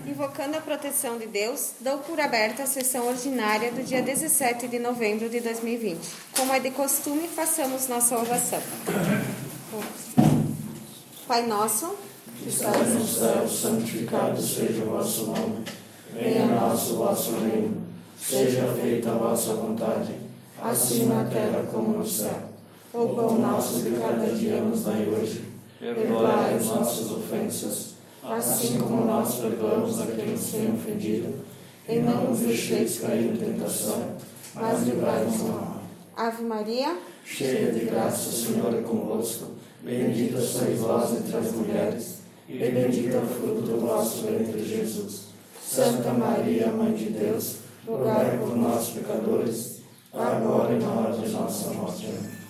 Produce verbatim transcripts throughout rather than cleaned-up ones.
Invocando a proteção de Deus, dou por aberta a sessão ordinária do dia dezessete de novembro de dois mil e vinte. Como é de costume, façamos nossa oração. Pai nosso, que estás no céu, santificado seja o vosso nome. Venha a nós o vosso reino. Seja feita a vossa vontade, assim na terra como no céu. O pão nosso de cada dia nos dai hoje. Perdoai as nossas ofensas, assim como nós perdoamos a quem nos tem ofendido. E não nos deixeis cair em tentação, mas livrai-nos do mal. Ave Maria, cheia de graça, o Senhor é convosco. Bendita sois vós entre as mulheres, e bendito é o fruto do vosso ventre, Jesus. Santa Maria, Mãe de Deus, rogai por nós, pecadores, agora e na hora de nossa morte. Amém.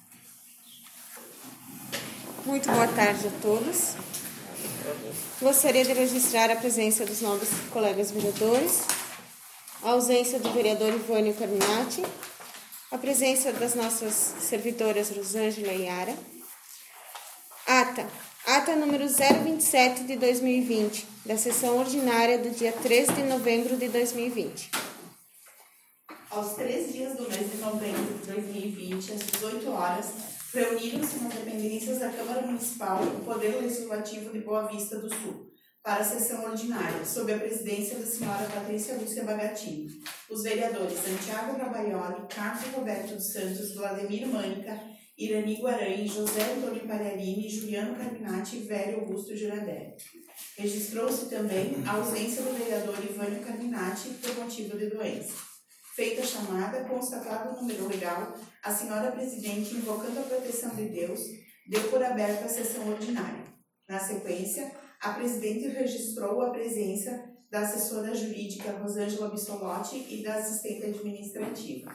Muito boa tarde a todos. Gostaria de registrar a presença dos novos colegas vereadores, a ausência do vereador Ivânio Carminati, a presença das nossas servidoras Rosângela e Yara. Ata. Ata número zero vinte e sete de dois mil e vinte, da sessão ordinária do dia treze de novembro de dois mil e vinte. Aos três dias do mês de novembro de dois mil e vinte, às dezoito horas, reuniram-se nas dependências da Câmara Municipal o Poder Legislativo de Boa Vista do Sul, para a sessão ordinária, sob a presidência da senhora Patrícia Lúcia Bagatini. Os vereadores Santiago Rabaioli, Carlos Roberto dos Santos, Vladimir Mânica, Irani Guaranha, José Antônio Pariarini, Juliano Carminati e Velho Augusto Giradelli. Registrou-se também a ausência do vereador Ivânio Carminati por motivo de doença. Feita a chamada, constatado o número legal, a senhora presidente, invocando a proteção de Deus, deu por aberta a sessão ordinária. Na sequência, a presidente registrou a presença da assessora jurídica Rosângela Bissolotti e da assistente administrativa.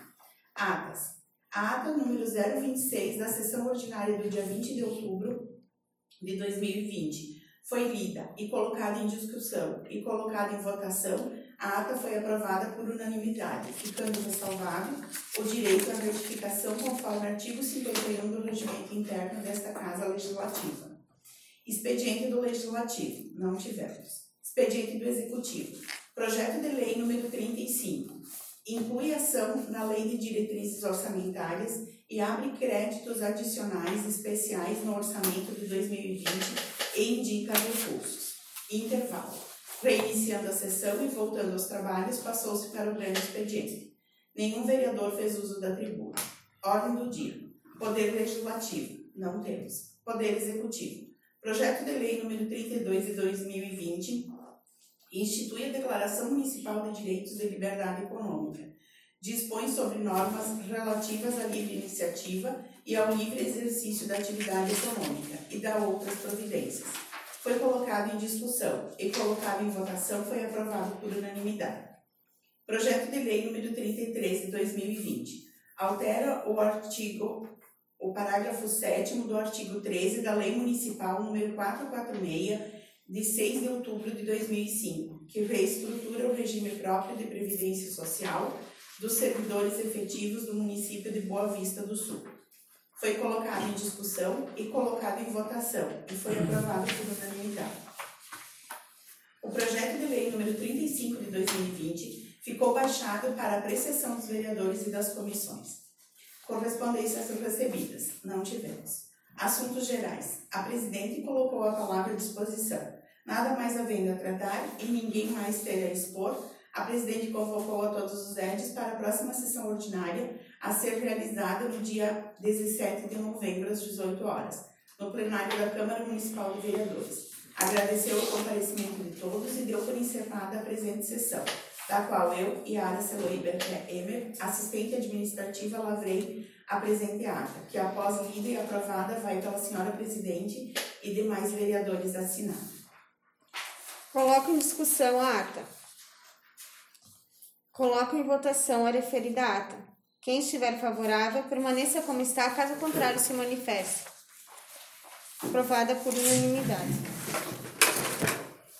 Atas. A ata número zero vinte e seis da sessão ordinária do dia vinte de outubro de dois mil e vinte foi lida e colocada em discussão e colocada em votação. A ata foi aprovada por unanimidade, ficando ressalvado o direito à retificação conforme artigo cinquenta e um do regimento interno desta Casa Legislativa. Expediente do Legislativo, não tivemos. Expediente do Executivo. Projeto de Lei número trinta e cinco. Inclui ação na Lei de Diretrizes Orçamentárias e abre créditos adicionais especiais no orçamento de dois mil e vinte e indica recursos. Intervalo. Reiniciando a sessão e voltando aos trabalhos, passou-se para o grande expediente. Nenhum vereador fez uso da tribuna. Ordem do dia. Poder Legislativo. Não temos. Poder Executivo. Projeto de Lei número trinta e dois de dois mil e vinte institui a Declaração Municipal de Direitos de Liberdade Econômica. Dispõe sobre normas relativas à livre iniciativa e ao livre exercício da atividade econômica e dá outras providências. Foi colocado em discussão e colocado em votação, foi aprovado por unanimidade. Projeto de Lei número trinta e três de dois mil e vinte altera o artigo, o parágrafo sétimo do artigo treze da Lei Municipal número quatrocentos e quarenta e seis de seis de outubro de dois mil e cinco, que reestrutura o regime próprio de previdência social dos servidores efetivos do município de Boa Vista do Sul. Foi colocado em discussão e colocado em votação e foi aprovado por unanimidade. O projeto de lei número trinta e cinco de dois mil e vinte ficou baixado para apreciação dos vereadores e das comissões. Correspondências recebidas. Não tivemos. Assuntos gerais. A presidente colocou a palavra à disposição. Nada mais havendo a tratar e ninguém mais ter a expor, a presidente convocou a todos os edis para a próxima sessão ordinária a ser realizada no dia dezessete de novembro, às dezoito horas, no plenário da Câmara Municipal de Vereadores. Agradeceu o comparecimento de todos e deu por encerrada a presente sessão, da qual eu, Yara Seloiber Emer, assistente administrativa, lavrei a presente ata, que após lida e aprovada vai pela senhora presidente e demais vereadores assinados. Coloco em discussão a ata. Coloco em votação a referida ata. Quem estiver favorável, permaneça como está, caso contrário se manifeste. Aprovada por unanimidade.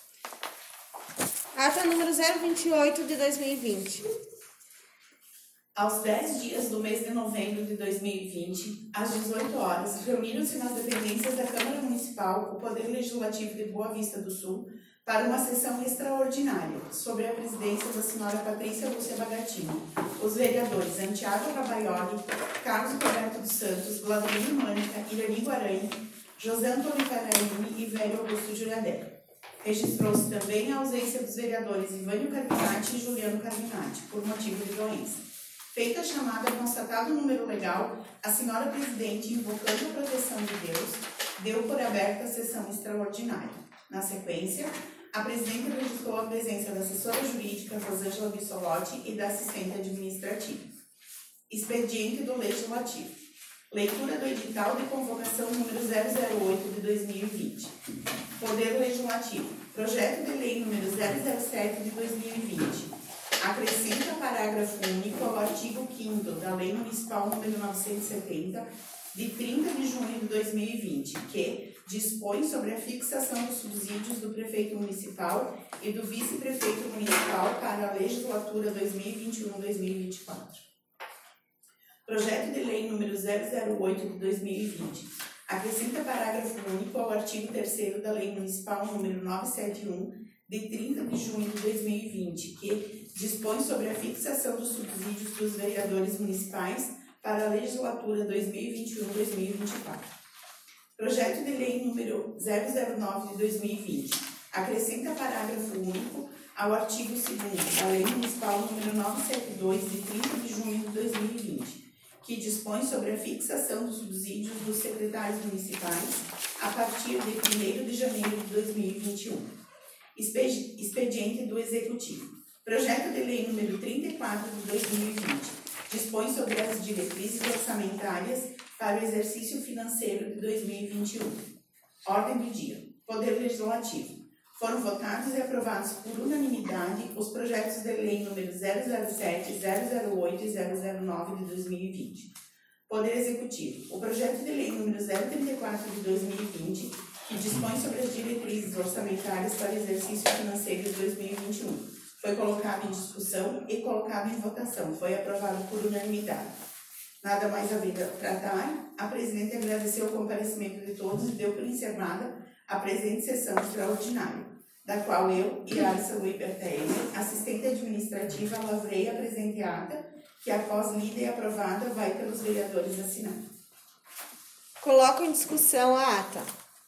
Ata número zero vinte e oito de dois mil e vinte. Aos dez dias do mês de novembro de dois mil e vinte, às dezoito horas, reuniram-se nas dependências da Câmara Municipal o Poder Legislativo de Boa Vista do Sul para uma sessão extraordinária, sob a presidência da senhora Patrícia Lúcia Bagatini, os vereadores Antiago Rabaioli, Carlos Roberto dos Santos, Vladimir Mânica, Irani Guaranha, José Antônio Caraini e Velho Augusto Juradelli. Registrou-se também a ausência dos vereadores Ivânio Carminati e Juliano Carminati, por motivo de doença. Feita a chamada, constatado o número legal, a senhora presidente, invocando a proteção de Deus, deu por aberta a sessão extraordinária. Na sequência, a presidente registrou a presença da assessora jurídica Rosângela Bissolotti e da assistente administrativa. Expediente do Legislativo. Leitura do edital de convocação número zero zero oito de dois mil e vinte. Poder Legislativo. Projeto de lei número zero zero sete de dois mil e vinte. Acrescenta parágrafo único ao artigo quinto da Lei Municipal número novecentos e setenta, de trinta de junho de dois mil e vinte, que dispõe sobre a fixação dos subsídios do prefeito municipal e do vice-prefeito municipal para a legislatura dois mil e vinte e um a dois mil e vinte e quatro. Projeto de lei número zero zero oito de dois mil e vinte. Acrescenta parágrafo único ao artigo terceiro da Lei Municipal número novecentos e setenta e um, de trinta de junho de dois mil e vinte, que dispõe sobre a fixação dos subsídios dos vereadores municipais para a legislatura dois mil e vinte e um a dois mil e vinte e quatro. Projeto de lei número zero zero nove de dois mil e vinte. Acrescenta parágrafo único ao artigo segundo da Lei Municipal número novecentos e setenta e dois, de trinta de junho de dois mil e vinte, que dispõe sobre a fixação dos subsídios dos secretários municipais a partir de primeiro de janeiro de dois mil e vinte e um. Expediente do Executivo. Projeto de lei número trinta e quatro de dois mil e vinte. Dispõe sobre as diretrizes orçamentárias para o exercício financeiro de dois mil e vinte e um. Ordem do dia. Poder Legislativo. Foram votados e aprovados por unanimidade os projetos de lei número zero zero sete, zero zero oito e zero zero nove de dois mil e vinte. Poder Executivo. O projeto de lei número zero trinta e quatro de dois mil e vinte, que dispõe sobre as diretrizes orçamentárias para o exercício financeiro de dois mil e vinte e um, foi colocado em discussão e colocado em votação. Foi aprovado por unanimidade. Nada mais a vir a tratar. A presidente agradeceu o comparecimento de todos e deu por encerrada a presente sessão extraordinária, da qual eu, Iarsa Luibertaine, assistente administrativa, lavrei a presente ata, que após lida e aprovada vai pelos vereadores assinar. Coloco em discussão a ata.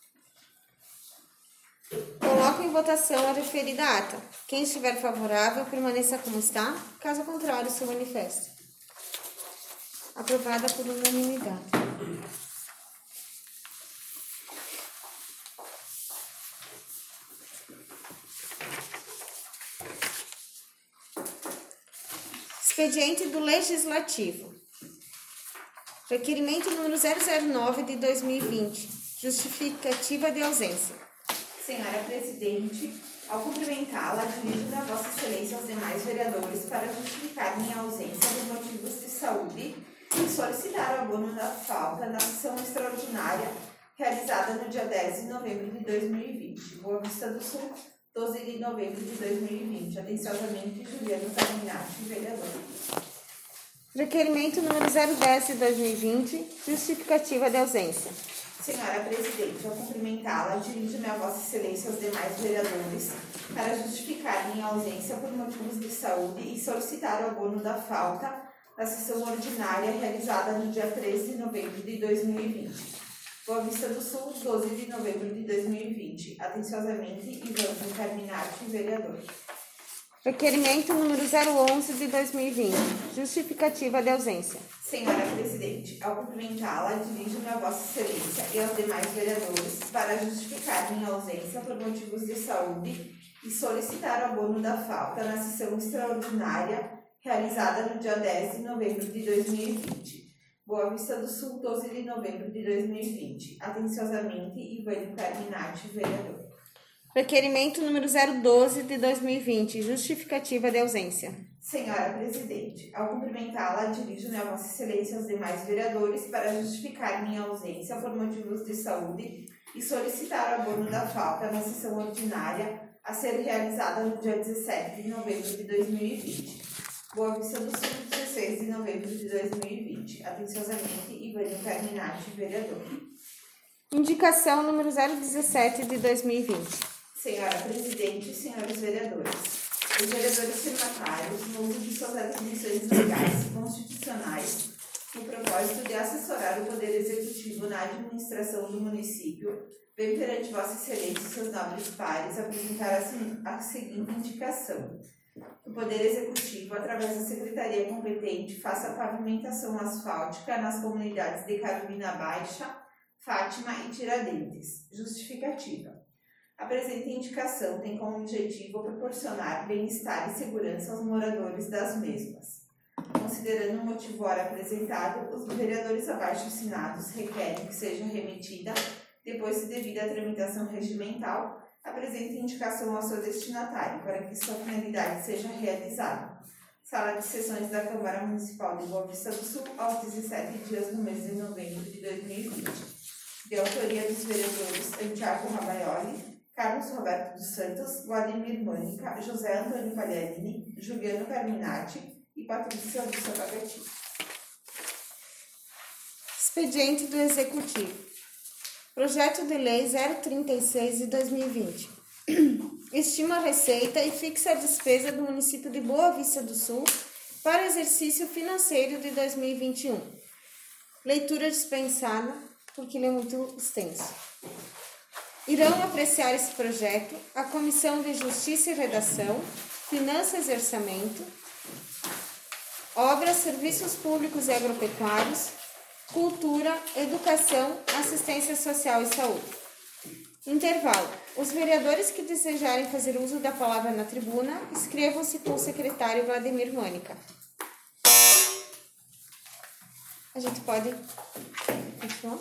Coloco em votação a referida ata. Quem estiver favorável, permaneça como está. Caso contrário, se manifeste. Aprovada por unanimidade. Expediente do Legislativo. Requerimento número zero zero nove de dois mil e vinte. Justificativa de ausência. Senhora Presidente, ao cumprimentá-la, dirijo-me a Vossa Excelência aos demais vereadores para justificar minha ausência por motivos de saúde e solicitar o abono da falta na sessão extraordinária realizada no dia dez de novembro de dois mil e vinte. Boa Vista do Sul, doze de novembro de dois mil e vinte. Atenciosamente, Juliano Carminati, vereador. Requerimento número zero dez de dois mil e vinte, justificativa de ausência. Senhora Presidente, ao cumprimentá-la, dirijo-me a Vossa Excelência aos demais vereadores para justificar minha ausência por motivos de saúde e solicitar o abono da falta na sessão ordinária realizada no dia treze de novembro de dois mil e vinte. Boa Vista do Sul, doze de novembro de dois mil e vinte. Atenciosamente, Ivânio Carminati, vereador. Requerimento número zero onze de dois mil e vinte, justificativa de ausência. Senhora Presidente, ao cumprimentá-la, dirijo-me a Vossa Excelência e aos demais vereadores para justificar minha ausência por motivos de saúde e solicitar o abono da falta na sessão extraordinária realizada no dia dez de novembro de dois mil e vinte. Boa Vista do Sul, doze de novembro de dois mil e vinte. Atenciosamente, Ivânio Carminati, vereador. Requerimento número zero doze de dois mil e vinte, justificativa de ausência. Senhora Presidente, ao cumprimentá-la, dirijo-me a Vossa Excelência e aos demais vereadores para justificar minha ausência por motivos de saúde e solicitar o abono da falta na sessão ordinária a ser realizada no dia dezessete de novembro de dois mil e vinte. Boa Vista do Sul, dezesseis de novembro de dois mil e vinte. Atenciosamente, Ivânio Carminati, vereador. Indicação número zero dezessete de dois mil e vinte. Senhora Presidente e senhores vereadores. Os vereadores firmatários, no uso de suas atribuições legais e constitucionais, no propósito de assessorar o Poder Executivo na administração do município, vem perante Vossa Excelência e seus nobres pares apresentar a seguinte indicação. O Poder Executivo, através da Secretaria competente, faça a pavimentação asfáltica nas comunidades de Carolina Baixa, Fátima e Tiradentes. Justificativa. A presente indicação tem como objetivo proporcionar bem-estar e segurança aos moradores das mesmas. Considerando o motivo ora apresentado, os vereadores abaixo assinados requerem que seja remetida, depois de devida tramitação regimental, a presente indicação ao seu destinatário, para que sua finalidade seja realizada. Sala de Sessões da Câmara Municipal de Boa Vista do Sul, aos dezessete dias do mês de novembro de dois mil e vinte. De autoria dos vereadores Tiago Rabaioli, Carlos Roberto dos Santos, Vladimir Mânica, José Antônio Pagliarini, Juliano Carminati e Patrícia do Sapagati. Expediente do Executivo. Projeto de Lei zero trinta e seis de dois mil e vinte. Estima a receita e fixa a despesa do município de Boa Vista do Sul para exercício financeiro de dois mil e vinte e um. Leitura dispensada, porque ele é muito extenso. Irão apreciar esse projeto a Comissão de Justiça e Redação, Finanças e Orçamento, Obras, Serviços Públicos e Agropecuários, Cultura, Educação, Assistência Social e Saúde. Intervalo. Os vereadores que desejarem fazer uso da palavra na tribuna, inscrevam-se com o secretário Vladimir Mânica. A gente pode continuar?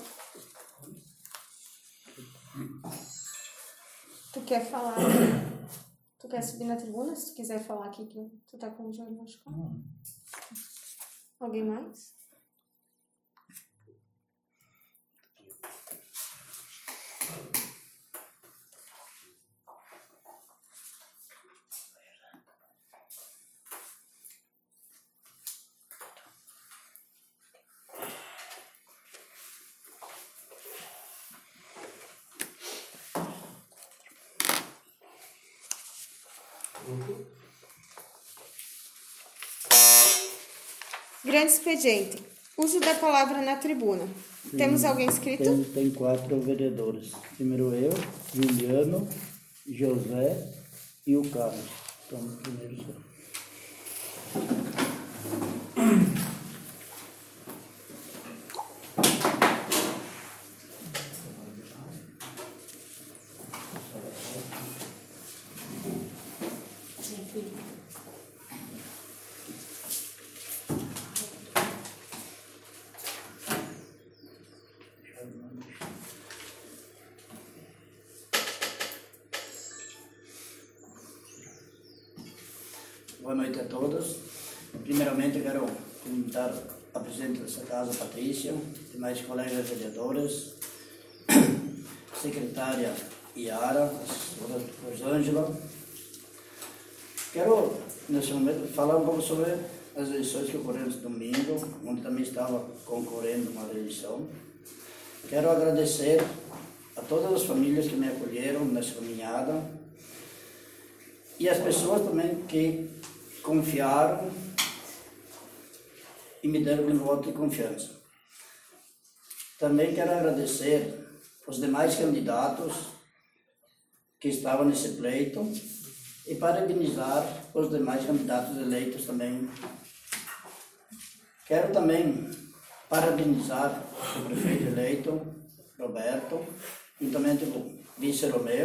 Tu quer falar? Tu quer subir na tribuna? Se tu quiser falar aqui, que tu tá com o joelho machucado. Hum. Alguém mais? Grande expediente. Uso da palavra na tribuna. Sim. Temos alguém inscrito? Tem, tem quatro vereadores. Primeiro eu, Juliano, José e o Carlos. Então, primeiro só. Boa noite a todos. Primeiramente, quero cumprimentar a presidente dessa casa, Patrícia, demais colegas vereadores, secretária Iara, a Rosângela. Quero, nesse momento, falar um pouco sobre as eleições que ocorreram no domingo, onde também estava concorrendo uma eleição. Quero agradecer a todas as famílias que me acolheram nessa caminhada e as pessoas também que confiaram e me deram um voto de confiança. Também quero agradecer os demais candidatos que estavam nesse pleito e parabenizar os demais candidatos eleitos também. Quero também parabenizar o prefeito eleito, Roberto, juntamente com o vice Romeu,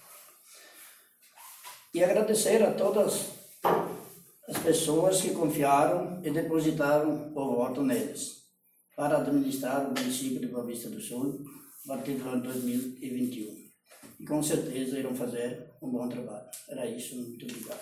e agradecer a todas as pessoas que confiaram e depositaram o voto neles para administrar o município de Boa Vista do Sul a partir do ano dois mil e vinte e um. E com certeza irão fazer um bom trabalho. Era isso, muito obrigado.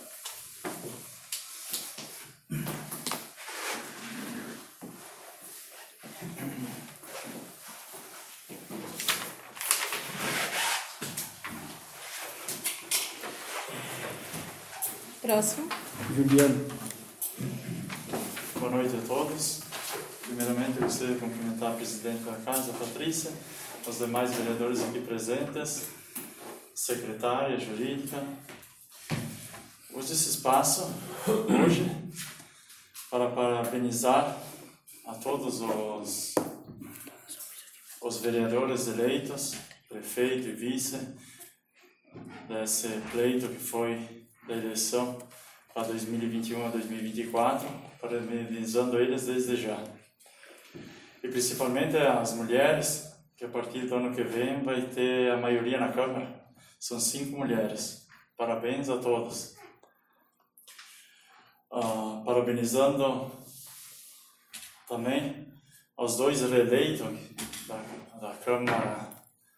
Próximo. Juliano. Boa noite a todos. Primeiramente, eu gostaria de cumprimentar a presidente da Casa, Patrícia, os demais vereadores aqui presentes, secretária jurídica. Uso esse espaço hoje para parabenizar a todos os, os vereadores eleitos, prefeito e vice, desse pleito que foi da eleição para dois mil e vinte e um a dois mil e vinte e quatro, parabenizando eles desde já. E principalmente as mulheres, que a partir do ano que vem vai ter a maioria na Câmara. São cinco mulheres. Parabéns a todos. Uh, parabenizando também aos dois reeleitos da, da Câmara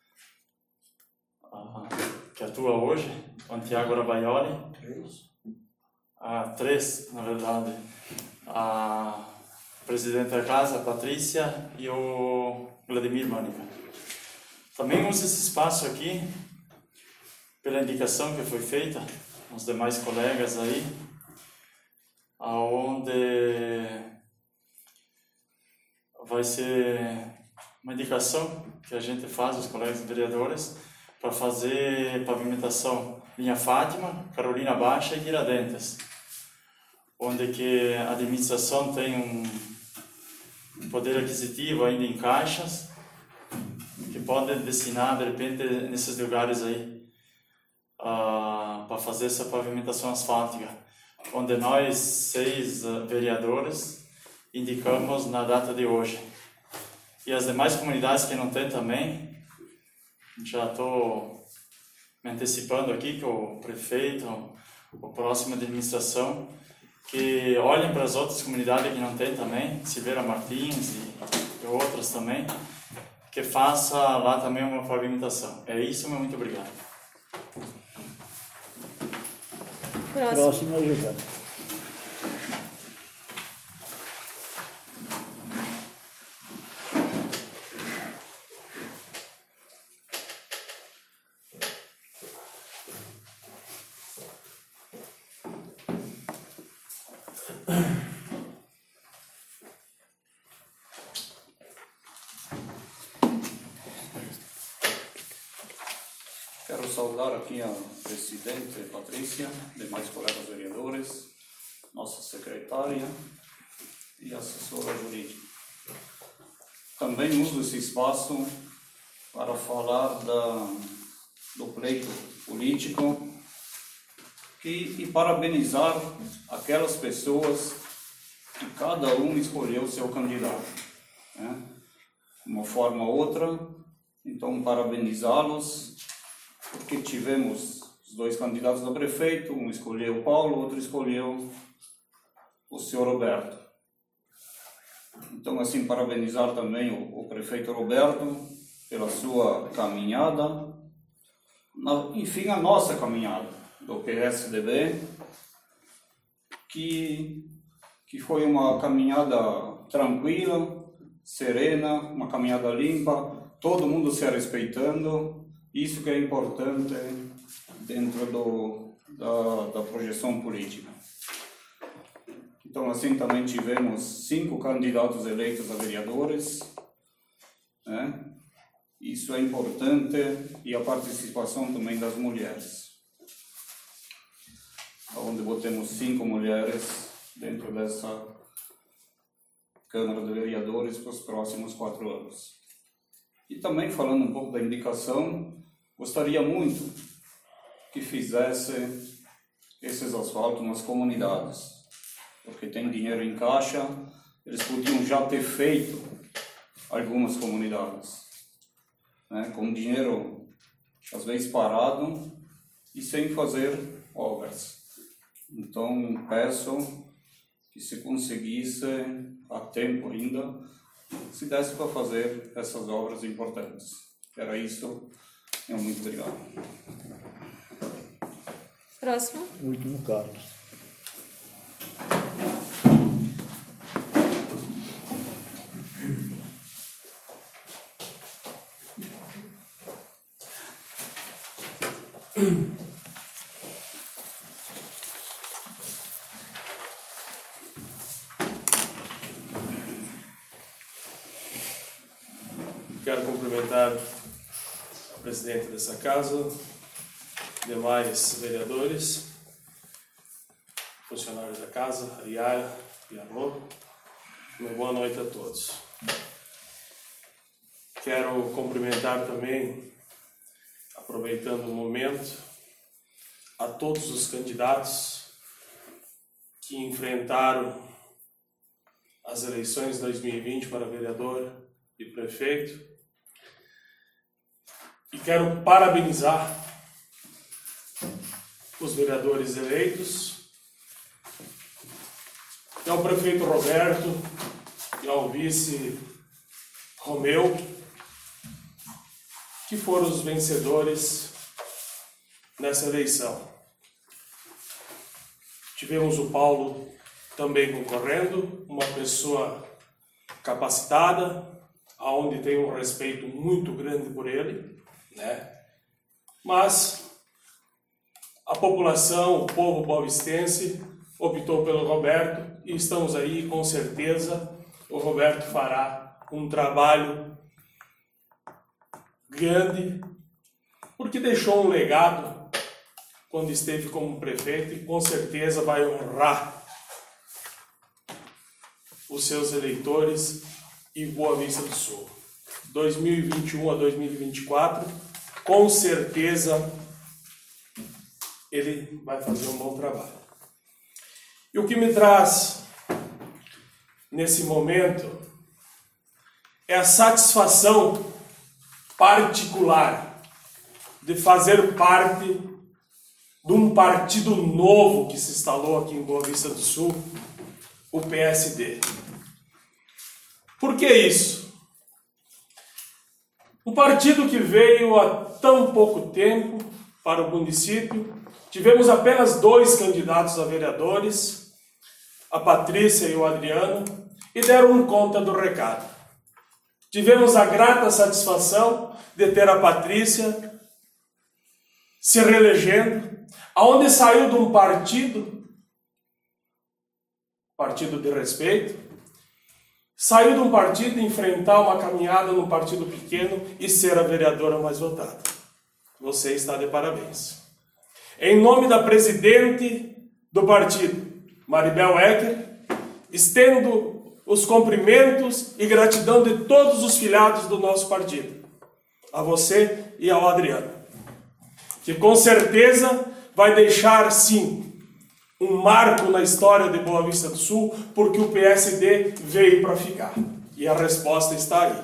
uh, que atua hoje, o Tiago Rabaioli. Três. Ah, três, na verdade. A presidente da Casa, a Patrícia, e o Vladimir Mânica. Também uso esse espaço aqui, pela indicação que foi feita, os demais colegas aí, aonde vai ser uma indicação que a gente faz, os colegas vereadores, para fazer pavimentação linha Fátima, Carolina Baixa e Tiradentes, onde que a administração tem um poder aquisitivo ainda em caixas, que pode destinar de repente nesses lugares aí uh, para fazer essa pavimentação asfáltica, onde nós seis uh, vereadores indicamos na data de hoje. E as demais comunidades que não têm também, já estou me antecipando aqui com o prefeito, o próximo da administração, que olhem para as outras comunidades que não têm também, Silveira Martins e, e outras também, que faça lá também uma pavimentação. É isso, meu muito obrigado. Próximo. Próximo, José. Quero saudar aqui a presidente Patrícia, demais colegas vereadores, nossa secretária e assessora jurídica. Também uso esse espaço para falar da, do pleito político que, e parabenizar aquelas pessoas que cada um escolheu seu candidato, né? De uma forma ou outra. Então, parabenizá-los, porque tivemos os dois candidatos a prefeito, um escolheu o Paulo, outro escolheu o senhor Roberto. Então, assim, parabenizar também o, o prefeito Roberto pela sua caminhada, na, enfim, a nossa caminhada do P S D B, que, que foi uma caminhada tranquila, serena, uma caminhada limpa, todo mundo se respeitando. Isso que é importante dentro do, da, da projeção política. Então, assim, também tivemos cinco candidatos eleitos a vereadores, né? Isso é importante, e a participação também das mulheres, onde botemos cinco mulheres dentro dessa Câmara de Vereadores para os próximos quatro anos. E também, falando um pouco da indicação, gostaria muito que fizesse esses asfaltos nas comunidades, porque tem dinheiro em caixa, eles podiam já ter feito algumas comunidades, né, com dinheiro às vezes parado e sem fazer obras. Então peço que se conseguisse a tempo ainda, se desse para fazer essas obras importantes. Era isso. Muito obrigado. Próximo. Último, Carlos. quero cumprimentar a presidente dessa casa, demais vereadores, funcionários da casa, a Iara e a Rô. Uma boa noite a todos. Quero cumprimentar também, aproveitando o momento, a todos os candidatos que enfrentaram as eleições de dois mil e vinte para vereador e prefeito. E quero parabenizar os vereadores eleitos, e ao prefeito Roberto e ao vice Romeu, que foram os vencedores nessa eleição. Tivemos o Paulo também concorrendo, uma pessoa capacitada, aonde tem um respeito muito grande por ele, né? Mas a população, o povo boavistense, optou pelo Roberto e estamos aí, com certeza, o Roberto fará um trabalho grande, porque deixou um legado quando esteve como prefeito e com certeza vai honrar os seus eleitores e Boa Vista do Sul. dois mil e vinte e um a dois mil e vinte e quatro, com certeza ele vai fazer um bom trabalho. E o que me traz nesse momento é a satisfação particular de fazer parte de um partido novo que se instalou aqui em Boa Vista do Sul, o P S D. Por que isso? Um partido que veio há tão pouco tempo para o município, tivemos apenas dois candidatos a vereadores, a Patrícia e o Adriano, e deram conta do recado. Tivemos a grata satisfação de ter a Patrícia se reelegendo, aonde saiu de um partido, partido de respeito, saiu de um partido enfrentar uma caminhada num partido pequeno e ser a vereadora mais votada. Você está de parabéns. Em nome da presidente do partido, Maribel Ecker, estendo os cumprimentos e gratidão de todos os filiados do nosso partido, a você e ao Adriano, que com certeza vai deixar, sim, um marco na história de Boa Vista do Sul, porque o P S D veio para ficar. E a resposta está aí.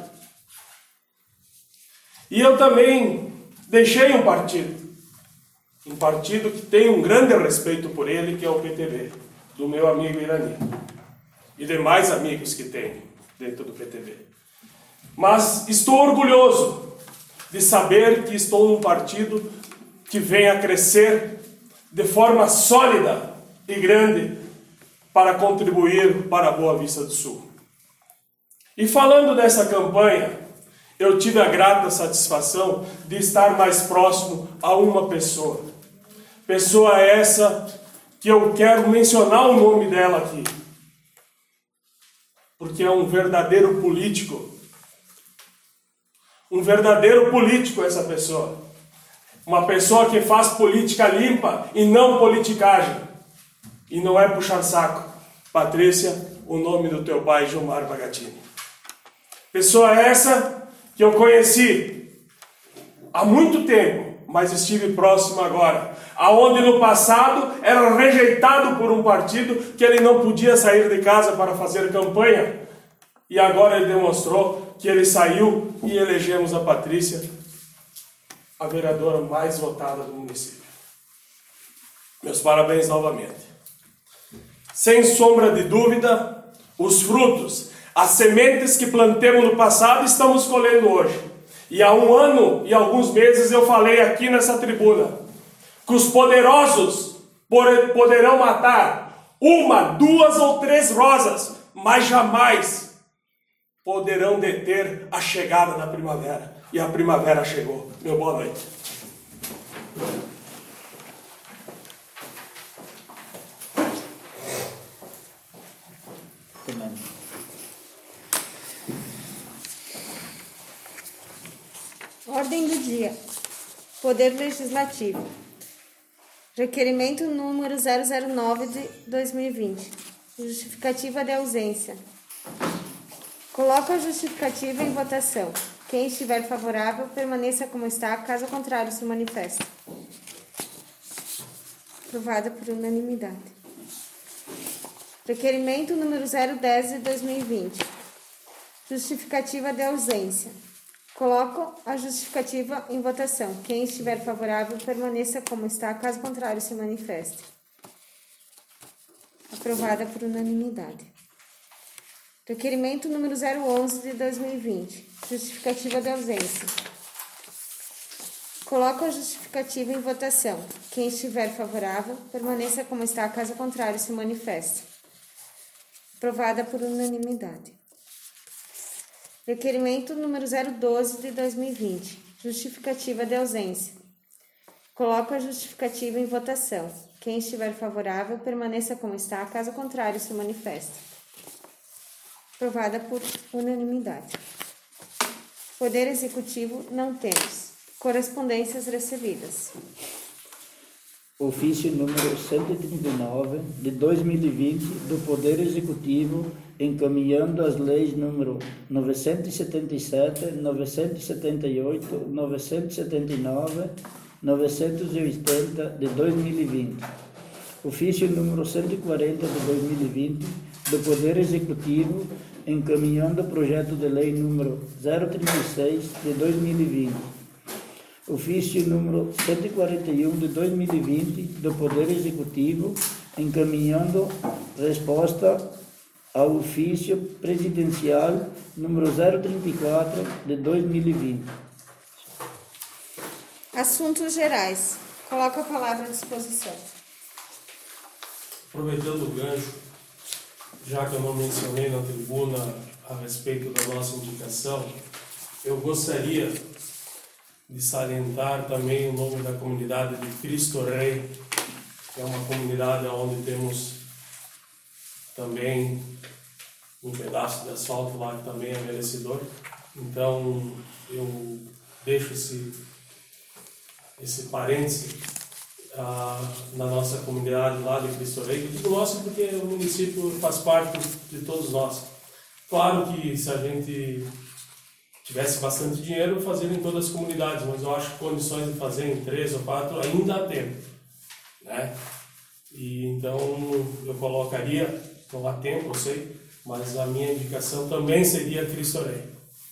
E eu também deixei um partido, um partido que tem um grande respeito por ele, que é o P T B, do meu amigo Irani, e demais amigos que tem dentro do P T B. Mas estou orgulhoso de saber que estou num partido que vem a crescer de forma sólida e grande para contribuir para a Boa Vista do Sul. E falando dessa campanha, eu tive a grata satisfação de estar mais próximo a uma pessoa. Pessoa essa que eu quero mencionar o nome dela aqui, porque é um verdadeiro político. Um verdadeiro político essa pessoa. Uma pessoa que faz política limpa e não politicagem. E não é puxar saco. Patrícia, o nome do teu pai, Gilmar Bagatini. Pessoa essa que eu conheci há muito tempo, mas estive próximo agora. Aonde no passado era rejeitado por um partido que ele não podia sair de casa para fazer campanha. E agora ele demonstrou que ele saiu e elegemos a Patrícia, a vereadora mais votada do município. Meus parabéns novamente. Sem sombra de dúvida, os frutos, as sementes que plantemos no passado, estamos colhendo hoje. E há um ano e alguns meses eu falei aqui nessa tribuna que os poderosos poderão matar uma, duas ou três rosas, mas jamais poderão deter a chegada da primavera. E a primavera chegou. Meu boa noite. Ordem do dia. Poder Legislativo. Requerimento número zero zero nove de dois mil e vinte. Justificativa de ausência. Coloco a justificativa em votação. Quem estiver favorável, permaneça como está, caso contrário, se manifeste. Aprovada por unanimidade. Requerimento número zero dez de dois mil e vinte. Justificativa de ausência. Coloco a justificativa em votação. Quem estiver favorável, permaneça como está, caso contrário, se manifeste. Aprovada por unanimidade. Requerimento número zero onze de dois mil e vinte. Justificativa de ausência. Coloco a justificativa em votação. Quem estiver favorável, permaneça como está, caso contrário, se manifeste. Aprovada por unanimidade. Requerimento número zero doze de dois mil e vinte. Justificativa de ausência. Coloco a justificativa em votação. Quem estiver favorável, permaneça como está, caso contrário, se manifeste. Aprovada por unanimidade. Poder Executivo, não temos. Correspondências recebidas. Ofício número cento e trinta e nove de dois mil e vinte do Poder Executivo, encaminhando as leis número novecentos e setenta e sete, novecentos e setenta e oito, novecentos e setenta e nove, novecentos e oitenta de dois mil e vinte. Ofício número cento e quarenta de dois mil e vinte do Poder Executivo, encaminhando o projeto de lei número zero trinta e seis de dois mil e vinte. Ofício número cento e quarenta e um de dois mil e vinte do Poder Executivo, encaminhando resposta ao ofício presidencial número zero trinta e quatro de dois mil e vinte. Assuntos gerais. Coloco a palavra à disposição. Aproveitando o gancho, já que eu não mencionei na tribuna a respeito da nossa indicação, eu gostaria de salientar também o nome da comunidade de Cristo Rei, que é uma comunidade onde temos também um pedaço de asfalto lá que também é merecedor. Então, eu deixo esse, esse parêntese ah, na nossa comunidade lá de Cristo Rei. Digo nosso porque o município faz parte de todos nós. Claro que se a gente tivesse bastante dinheiro, fazer em todas as comunidades, mas eu acho que condições de fazer em três ou quatro ainda há tempo, né? E então eu colocaria, não há tempo, eu sei, mas a minha indicação também seria Cristo Rei.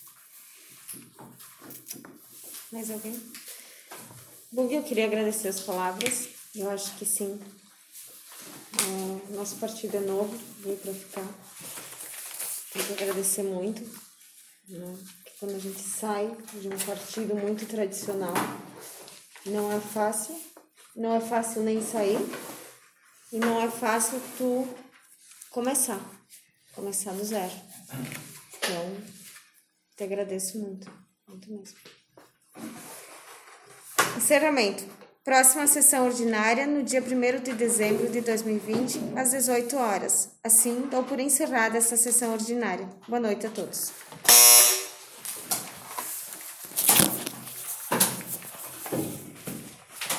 Mais alguém? Bom, eu queria agradecer as palavras. Eu acho que sim. O nosso partido é novo, veio para ficar. Tenho que agradecer muito, né? Quando a gente sai de um partido muito tradicional, não é fácil, não é fácil nem sair, e não é fácil tu começar, começar do zero. Então, te agradeço muito, muito mesmo. Encerramento. Próxima sessão ordinária, no dia primeiro de dezembro de dois mil e vinte, às dezoito horas. Assim, dou por encerrada essa sessão ordinária. Boa noite a todos.